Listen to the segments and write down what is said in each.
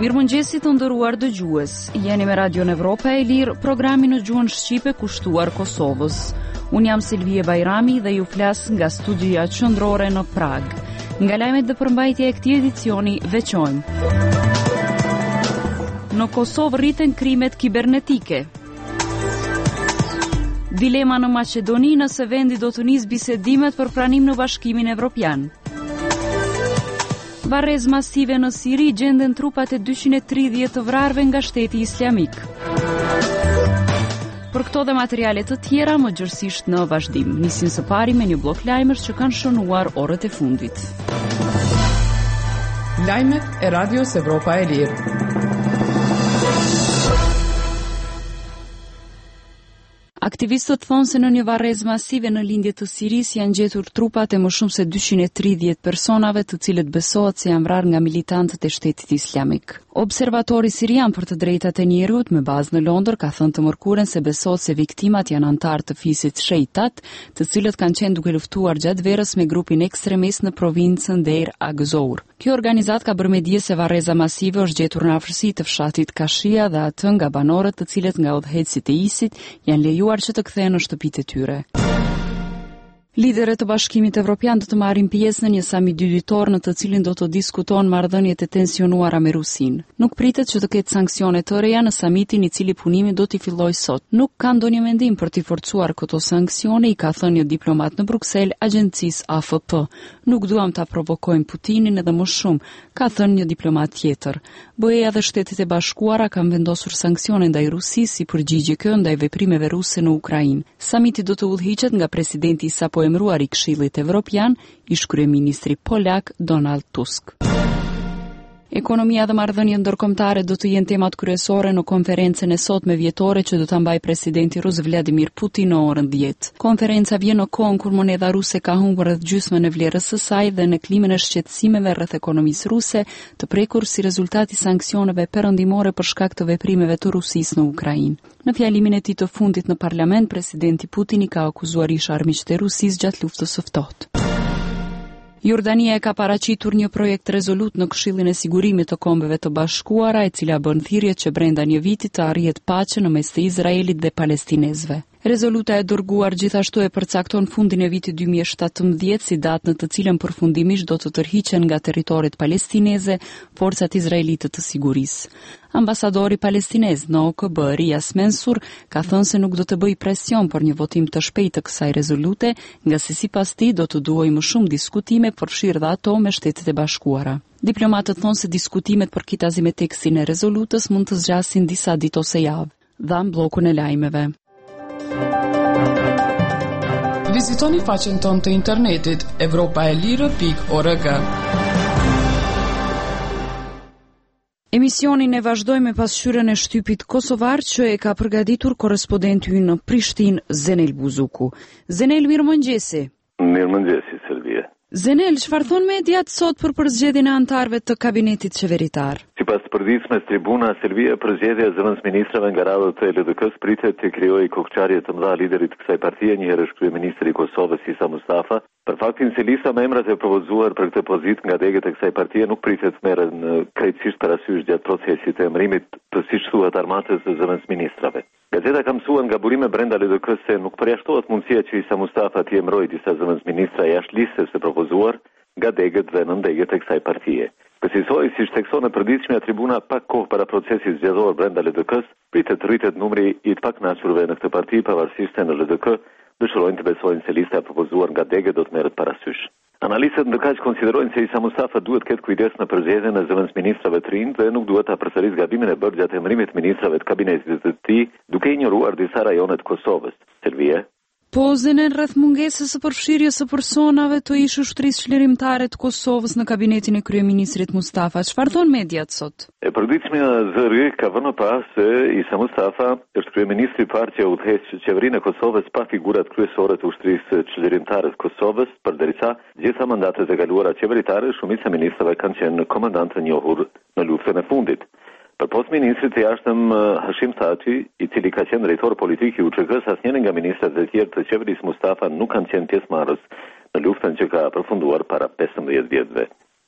Mirëmëngjesi të nderuar dëgjues. Jeni me Radio Evropa e Lirë, programi në gjuhën shqipe kushtuar Kosovës. Unë jam Silvie Bajrami dhe ju flas nga studia qendrore në Prag. Nga lajmet dhe përmbajtja e këtij edicioni veçojmë. Në Kosovë rriten krimet kibernetike. Dilema në Maqedoni nëse vendi do të nisë bisedimet për pranim në Bashkimin Evropian. Varrez masive në Siri gjenden trupat e 230 të vrarve nga shteti islamik. Për këto dhe materiale të tjera më gjërësisht në vazhdim. Nisim së pari me një blok lajmësh që kanë shënuar orët e fundit. Lajmet e Radios Evropa e Lirë. Aktivistët thonë se në një varrez masive në lindje të Siris janë gjetur trupat e më shumë se 230 personave të cilët besohet se janë vrarë nga militantët e shtetit islamik. Observatori sirian për të drejtat e njerëzit me bazë në Londër ka thënë të mërkuren se besohet se viktimat janë antarë të fisit Sheitat, të cilët kanë qenë duke luftuar gjatë verës me grupin ekstremist në provincën Deir az-Zor. Kjo organizat ka bërë me dije se varreza masive është gjetur në afërsi të fshatit Kashia dhe atë nga banorët të cilët nga udhëheqësit e ISIT janë lejuar që të kthehen në shtëpitë e tyre. Liderët të Bashkimit Evropian do të marrin pjesë në një samit dyditor në të cilin do të diskutohen marrëdhëniet e tensionuara me Rusinë. Nuk pritet që të ketë sanksione të reja në samitin i cili punimi do t'i fillojë sot. Nuk ka ndonjë mendim për t'i forcuar këto sanksione, i ka thënë një diplomat në Bruksel agjencisë AFP. Nuk duam ta provokojmë Putinin edhe më shumë, ka thënë një diplomat tjetër. BE-ja dhe Shtetet e Bashkuara kanë vendosur sanksione ndaj Rusisë si përgjigje kjo ndaj veprimeve ruse në Ukrainë. Samiti do të udhëhiqet nga presidenti i sapo emëruar i Këshillit Evropian, ish kryeministri polak Donald Tusk. Ekonomia dhe marrëdhëniet ndërkombëtare do të jenë temat kryesore në konferencën e sotme vjetore që do ta mbajë presidenti rus Vladimir Putin në orën 10. Konferenca vjen në kohën kur monedha ruse ka humbur rreth gjysmën e vlerës së saj dhe në klimën e shqetësimeve rreth ekonomisë ruse, të prekur si rezultat i sanksioneve perëndimore për shkak të veprimeve të Rusisë në Ukrainë. Në fjalimin e tij të fundit në parlament, presidenti Putin i ka akuzuar ish armiqtë e Rusisë gjatë luftës së ftohtë. Jordania e ka paraqitur një projekt rezolut në Këshillin e Sigurimit të Kombeve të Bashkuara, e cila bën thirrje që brenda një viti të arrihet paqe në mes të Izraelit dhe palestinezëve. Rezoluta e dërguar gjithashtu e përcakton fundin e vitit 2017 si datë në të cilën përfundimisht do të tërhiqen nga territoret palestineze forcat izraelite të sigurisë. Ambasadori palestinez në OKB, Rias Mensur, ka thënë se nuk do të bëjë presion për një votim të shpejtë të kësaj rezolute, nga se sipas tij do të duhej më shumë diskutime, përfshirë dhe ato me Shtetet e Bashkuara. Diplomatët thonë se diskutimet për kitazim e tekstin e rezolutës mund të zgjasin disa ditë ose javë. Dhan bllokun e lajmeve. Vizitoni faqen tonë të internetit europaelire.org. Emisionin e vazhdojmë me pasqyrën e shtypit kosovar që e ka përgatitur korrespondenti ynë në Prishtinë, Zenel Buzuku. Zenel, mirëmëngjesi. Mirëmëngjesi, Serbia. Zenel, çfarë thon mediat sot për përzgjedhjen e anëtarëve të kabinetit qeveritar? Sipas përditshmes Tribuna, Serbia përzgjedhja e zëvendësministrave nga radhët e LDK-s pritet të krijojë kokçarje të mëdha liderit të kësaj partie, një herësh kryeministri i Kosovës Isa Mustafa, për faktin se lista me emrat e propozuar për këtë pozitë nga degët e kësaj partie nuk pritet të merren krejtësisht parasysh gjatë procesit të emërimit të siç thuhet armatës së zëvendësministrave. Gazeta ka mësuar nga burime brenda LDK-s se nuk përjashtohet mundësia që Isa Mustafa t'i emërojë disa zëvendësministra jashtë listës së propozuar nga degët dhe nëndegët e kësaj partie. Kësaj si thekson e përditshmja Tribuna, pak kohë para procesit zgjedhor brenda LDK-s, pritet të rritet numri i të pakënaqurve në këtë parti, pavarësisht se në LDK dëshirojnë të besojnë se lista e propozuar nga degët do të merret parasysh. Analistët ndërkaq konsiderojnë se Isa Mustafa duhet ketë kujdes në përzgjedhjen e zëvendësministrave të rinj dhe nuk duhet ta përsërisë gabimin e bërë gjatë emërimit të ministrave të kabinetit të tij, duke injoruar disa rajone të Kosovës. Serbia. Po zënen rreth mungesës së përfshirjes së personave të ish ushtrisë çlirimtare të Kosovës në kabinetin e kryeministrit Mustafa. Çfarë thon mediat sot? E përditshmja zëri ka vënë pas se Isa Mustafa është kryeministri i parë që udhëheq qeverinë e Kosovës pa figurat kryesore të ushtrisë çlirimtare të Kosovës, përderisa gjitha mandatet e kaluara qeveritare shumica e ministrave kanë qenë komandantë të njohur në luftën e fundit. Për post ministrit të jashtëm Hashim Thaçi, i cili ka qenë drejtor politik i UÇK-s, asnjëri nga ministrat e tjerë të qeverisë Mustafa nuk kanë qenë pjesëmarrës në luftën që ka përfunduar para 15 vjetëve.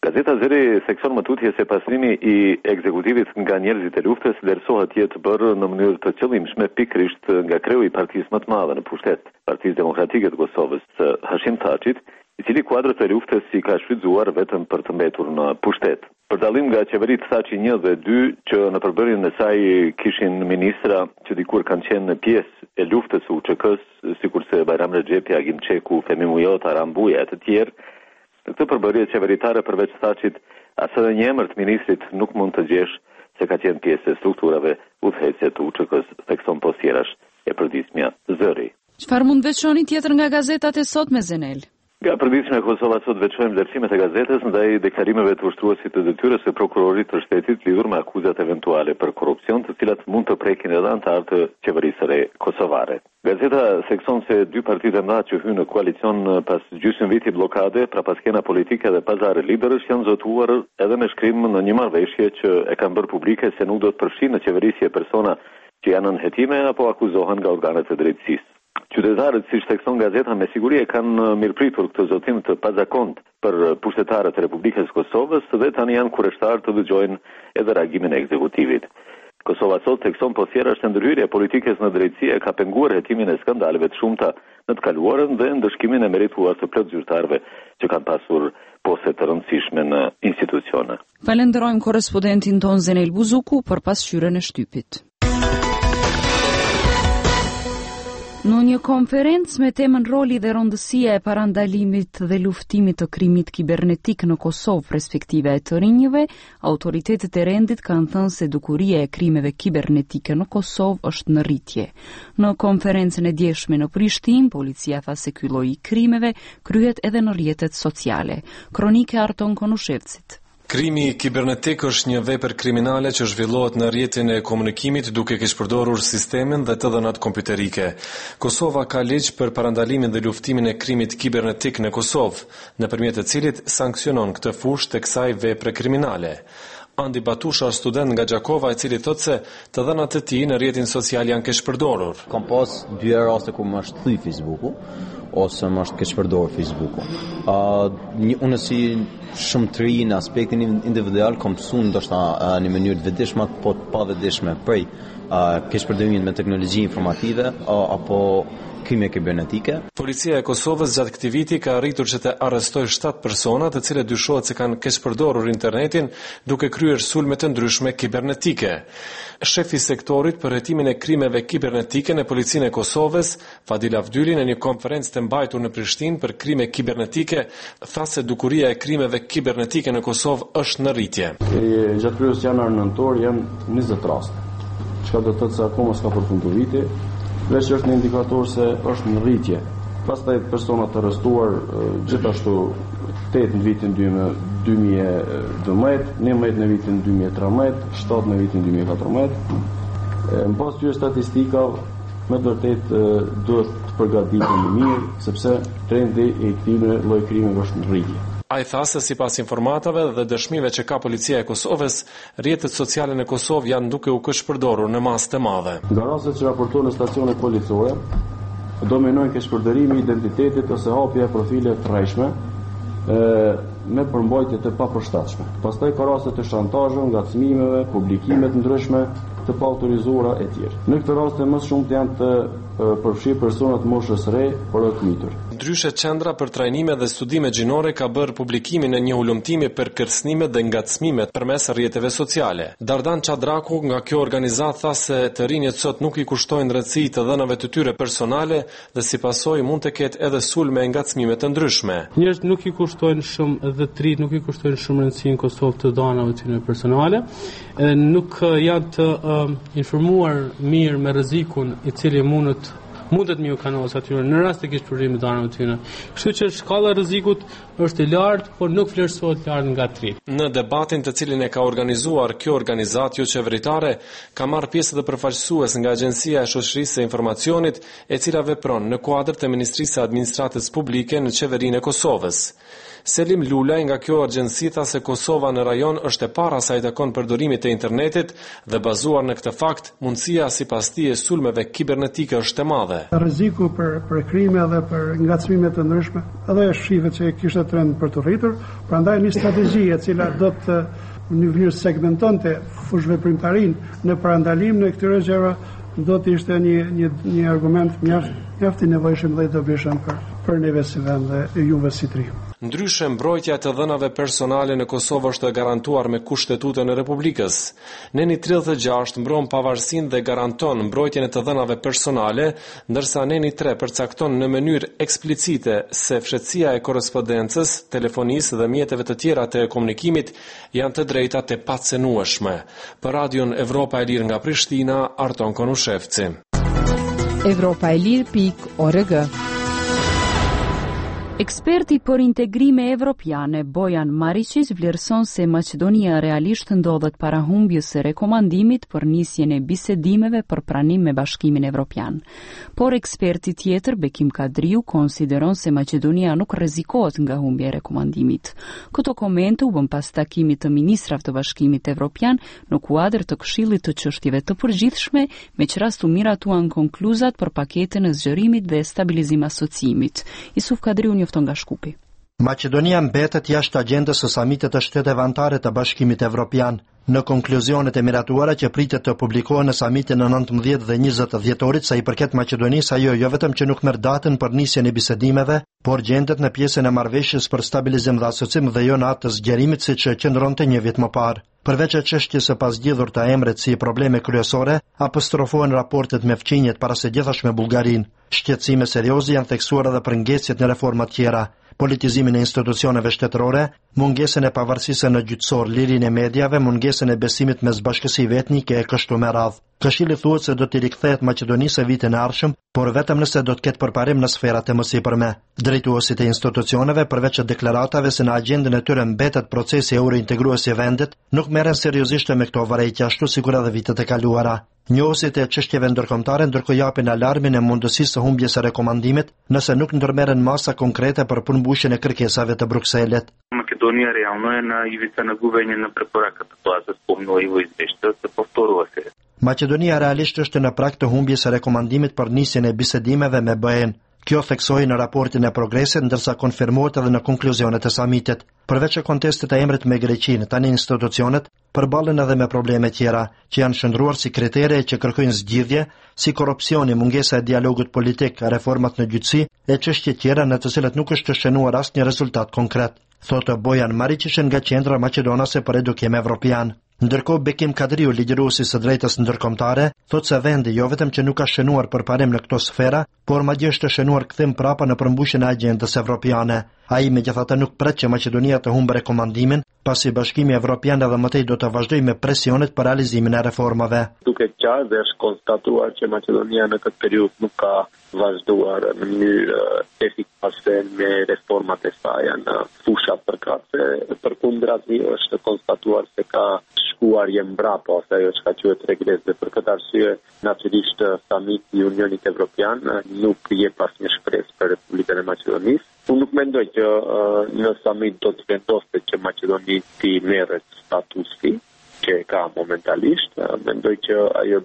Gazeta Zëri seksion më tutje se pastrimi I ekzekutivit nga njerëzit e luftës vlerësohet jetë bërë në mënyrë të qëllimshme pikërisht nga kreu I partisë më të madhe në pushtet, Partisë Demokratike të Kosovës, Hashim Thaçit, I cili kuadrët e luftës I ka shfrytzuar vetëm për të mbetur në pushtet. Për dallim nga qeveritë Thaçi 1 dhe 2, që në përbërjen e saj kishin ministra që dikur kanë qenë pjesë e luftës së UÇK-s, sikurse Bajram Rexhepi, Agim Çeku, Femi Mujota, Rambuja e të tjerë, në këtë përbërje qeveritare përveç Thaçit, as edhe një emër të ministrit nuk mund të gjesh se ka qenë pjesë e strukturave udhëheqëse të UÇK-s, thekson posjerash e përditshmja Zëri. Çfarë mund veçoni tjetër nga gazetat e sotme, Zenel? Nga përditshmja e Kosovës sot veçojmë vlerësimet e gazetës ndaj deklarimeve të ushtruesit të detyrës së prokurorit të shtetit lidhur me akuzat eventuale për korrupsion, të cilat mund të prekin edhe anëtarë të qeverisë së re kosovare. Gazeta sekson se dy partitë e mëdha që hynë në koalicion pas gjysmë viti bllokade, pra pas kena politike dhe pazare liberësh, janë zotuar edhe me shkrim në një marrëveshje që e kanë bërë publike se nuk do të përfshinë në qeverisje persona që janë në hetime apo akuzohen nga organet e drejtësisë. Qytetarët, siç thekson gazeta, me siguri e kanë mirëpritur këtë zotim të pazakont për pushtetarët e Republikës së Kosovës dhe tani janë kurreshtar të dëgjojnë edhe reagimin e ekzekutivit. Kosova sot thekson posjerash se ndërhyrja e politikës në drejtësi e ka penguar hetimin e skandaleve të shumta në të kaluarën dhe ndëshkimin e merituar të plot zyrtarëve që kanë pasur poste të rëndësishme në institucione. Falenderojmë korrespondentin ton Zenel Buzuku për pasqyrën e shtypit. Në një konferencë me temën roli dhe rëndësia e parandalimit dhe luftimit të krimit kibernetik në Kosovë, respektive e të rinjve, autoritetet e rendit kanë thënë se dukuria e krimeve kibernetike në Kosovë është në rritje. Në konferencën e djeshme në Prishtinë, policia tha se ky lloj I krimeve kryhet edhe në rrjetet sociale. Kronike Arton Konushevcit. Krimi kibernetik është një vepër kriminale që zhvillohet në rrjetin e komunikimit duke keq përdorur sistemin dhe të dhënat kompjuterike. Kosova ka ligj për parandalimin dhe luftimin e krimit kibernetik në Kosovë, nëpërmjet të cilit sanksionon këtë fushë të kësaj vepre kriminale. Andi Batusha, student nga Gjakova, I cili thotë se të dhënat e tij në rrjetin social janë keq përdorur. Kam pas dy raste ku më është thyr Facebooku ose më është keq përdorur Facebooku. Unë si shumë të ri në aspektin individual kam mësuar ndoshta në mënyrë të vetëdijshme po të pavetëdijshme prej keq përdorimit me teknologji informative apo krime kibernetike. Policia e Kosovës gjatë këtij viti ka arritur që të arrestojë 7 persona të cilët dyshohet se kanë keq përdorur internetin duke kryer sulme të ndryshme kibernetike. Shefi I sektorit për hetimin e krimeve kibernetike në Policinë e Kosovës, Fadil Avdyli, në një konferencë të mbajtur në Prishtinë për krime kibernetike, tha se dukuria e krimeve kibernetike në Kosovë është në rritje. Gjatë periudhës janar-nëntor janë 20 raste. Çka do të thotë se akoma s'ka përfunduar viti. Veç është një indikator se është në rritje. Pastaj persona të arrestuar gjithashtu 8 në vitin 2012, 11 në vitin 2013, 7 në vitin 2014. Në pas këtyre statistikave, me të vërtetë duhet të përgatitemi mirë, sepse trendi I këtyre lloj krimeve është në rritje. Ai tha se sipas informatave dhe dëshmive që ka policia e Kosovës, rrjetet sociale në Kosovë janë duke u keq përdorur në masë të madhe. Nga rastet që raportohen në stacionet policore, dominojnë keqpërdorimi I identitetit ose hapja e profile të rrejshme me përmbajtje të papërshtatshme. Pastaj ka raste të shantazhit, ngacmimeve, publikime të ndryshme të paautorizuara e tjerë. Në këtë raste më shumë janë të përfshirë personat moshës re për të mitur. Ndryshe Qendra për trajnime dhe studime gjinore ka bërë publikimin e një ulëmtimi për kërcënimet dhe ngacmimet përmes rrjeteve sociale. Dardan Çadraku nga kjo organizatë tha se të rinjët sot nuk I kushtojnë rëndësi të dhënave të tyre personale dhe si pasojë mund të ketë edhe sulme e ngacmime të ndryshme. Njerëzit nuk I kushtojnë shumë dhe të rinjt nuk I kushtojnë shumë rëndësi në Kosovë të dhënave të tyre personale, nuk janë të informuar mirë me rrezikun I cili mundet me u kanos atyre në rast të keqpërdorimit të dhënave të tyre. Kështu që shkalla e rrezikut është e lartë, por nuk vlerësohet lart nga 3. Në debatin të cilin e ka organizuar kjo organizatë jo qeveritare, ka marrë pjesë edhe përfaqësues nga Agjencia e Shoqërisë së Informacionit, e cila vepron në kuadër të Ministrisë së Administratës Publike në Qeverinë e Kosovës. Selim Lulaj nga kjo agjenci tha se Kosova në rajon është e para sa i takon përdorimit të internetit dhe bazuar në këtë fakt, mundësia sipas tij e sulmeve kibernetike është e madhe. Rreziku për krime dhe për ngacmime të ndryshme, edhe shihet që kishte trend për të rritur, prandaj një strategji e cila do të në mënyrë segmentonte fushveprimtarinë në parandalim në këtyre gjëra do të ishte një argument mjaft i nevojshëm dhe i dobishëm për neve si vend dhe juve si tri. Ndryshe, mbrojtja të dhënave personale në Kosovë është garantuar me Kushtetutën e Republikës. Neni 36 mbron pavarësinë dhe garanton mbrojtjen e të dhënave personale, ndërsa Neni 3 përcakton në mënyrë eksplicite se fshehtësia e korrespondencës, telefonisë dhe mjeteve të tjera të komunikimit janë të drejtat e pacenueshme. Për Radion Evropa e Lirë nga Prishtina, Arton Konushevci. Evropaelir.org. Eksperti për integrime evropiane Bojan Maričić vlerëson se Maqedonia realisht ndodhet para humbjes së rekomandimit për nisjen e bisedimeve për pranim me Bashkimin Evropian. Por eksperti tjetër, Bekim Kadriu, konsideron se Maqedonia nuk rrezikohet nga humbja e rekomandimit. Këto komente u bën pas takimit të ministrave të Bashkimit Evropian në kuadër të Këshillit të Çështjeve të Përgjithshme, me që rast u miratuan konkluzat për paketën e zgjerimit dhe stabilizim asociimit. Isuf Kadriu njofton nga Shkupi. Maqedonia mbetet jashtë agjendës së samitit të shteteve anëtare të Bashkimit Evropian. Në konkluzionet e miratuara që pritet të publikohen në samitin në 19 dhe 20 dhjetorit, sa i përket Maqedonisë, ajo jo vetëm që nuk merr datën për nisjen e bisedimeve, por gjendet në pjesën e marrëveshjes për stabilizim dhe asocim dhe jo në atë të zgjerimit siç qëndronte një vit më parë. Përveç çështjes së pasgjedhur të emrit si probleme kryesore, apostrofohen raportet me fqinjet para së gjithashme me Bullgarinë. Shqetësime serioze janë theksuar edhe për ngecjet në reforma tjera, politizimin e institucioneve shtetërore, mungesën e pavarësisë në gjyqësor, lirinë e mediave, mungesën e besimit mes bashkësive etnike e kështu me radhë. Këshilli thuhet se do t'i rikthehet Maqedonisë vitin e ardhshëm, por vetëm nëse do të ketë përparim në sferat e mësipërme. Drejtuesit e institucioneve, përveç deklaratave se në agjendën e tyre mbetet procesi eurointegrues i vendit, nuk merren seriozisht me këto vërejtje, ashtu sikur edhe vitet e kaluara. Njohësit e çështjeve ndërkombëtare ndërkohë japin alarmin e mundësisë së humbjes së rekomandimit nëse nuk ndërmerren masa konkrete për përmbushjen e kërkesave të Brukselit. Македония реално е на ивица на губење на препораката. Тоа се спомнува и во извештајот, се повторува се. Maqedonia realisht është në prag të humbjes së rekomandimit për nisjen e bisedimeve me BE-n. Kjo theksoi në raportin e progresit, ndërsa konfirmohet edhe në konkluzionet e samitit. Përveç kontestit e emrit me Greqinë, tani institucionet përballen edhe me probleme tjera, që janë shndruar si kritere që kërkojnë zgjidhje, si korrupsioni, mungesa e dialogut politik, reformat në gjyqësi e çështje tjera në të cilat nuk është shënuar asnjë rezultat konkret, thotë Bojan Maričić nga Qendra Maqedonase për Edukim Evropian. Ndërkohë Bekim Kadriu, ligjëruesi së drejtës ndërkombëtare, thotë se vendi jo vetëm që nuk ka shënuar përparim në këto sfera, por madje është shënuar kthim prapa në përmbushjen e agjendës evropiane. Ai megjithatë nuk pret që Maqedonia të humbë rekomandimin, pasi Bashkimi Evropian edhe më tej do të vazhdojë me presionet për realizimin e reformave. Duke qartë dhe është konstatuar që Maqedonia në këtë periudhë nuk ka vazhduar në mënyrë efikase me reformat e saj në fusha përkatëse. Përkundrazi është konstatuar se ka shkuar mbrapa ose ajo që ka quhet regres, dhe për këtë arsye natyrisht samiti i Unionit Evropian nuk jep asnjë shpresë për Republikën e Maqedonisë. Unë nuk mendoj që në samit do të vendoste që Maqedonia të merret statusi që ka momentalisht. Mendoj që ajo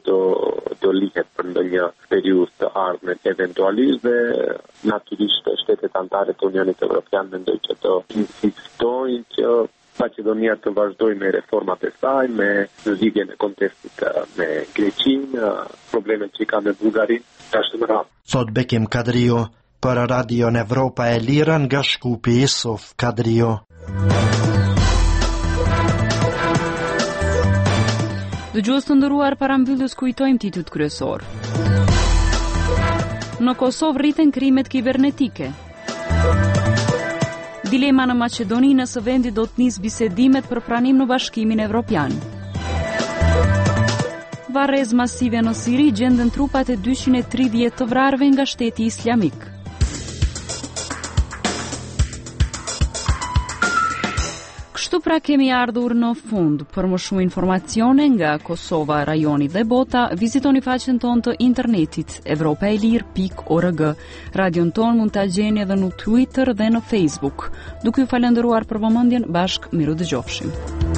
do lihet për ndonjë periudhë të ardhme eventualisht, dhe natyrisht shtetet anëtare të Unionit Evropian mendoj që do insistojnë që Maqedonia të vazhdojë me reformat e saj, me zgjidhjen e kontestit me Greqinë, problemet që ka me Bullgarinë, ashtu me radhë. Thot Bekim Kadriu për Radion Evropa e Lirë nga Shkupi, Isuf Kadriu. Dëgjues të nderuar, para mbylljes kujtojmë titujt kryesor. Në Kosovë rriten krimet kibernetike. Dilema në Maqedoni nëse vendi do të nisë bisedimet për pranim në Bashkimin Evropian. Varrez masive në Siri gjenden trupat e 230 të vrarëve nga Shteti Islamik. Kështu pra kemi ardhur në fund. Për më shumë informacione nga Kosova, rajoni dhe bota, vizitoni faqen tonë të internetit evropaelir.org. Radion tonë mund ta gjeni edhe në Twitter dhe në Facebook. Duke ju falendëruar për vëmendjen, bashkë miru dëgjofshim.